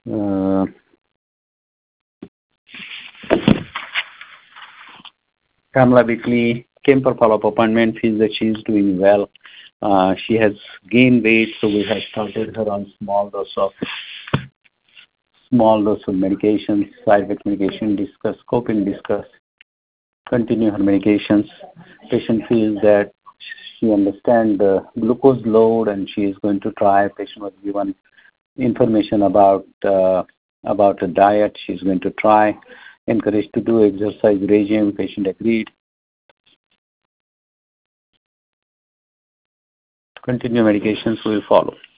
Uh, Kamala Bickley came for follow-up appointment, feels that she's doing well. She has gained weight, so we have started her on small dose of medications, side effect medication, discuss, coping, discuss, continue her medications. Patient feels that she understands the glucose load and she is going to try. Patient was given information about the diet she's going to try. Encouraged to do exercise regime. Patient agreed. Continue medications will follow.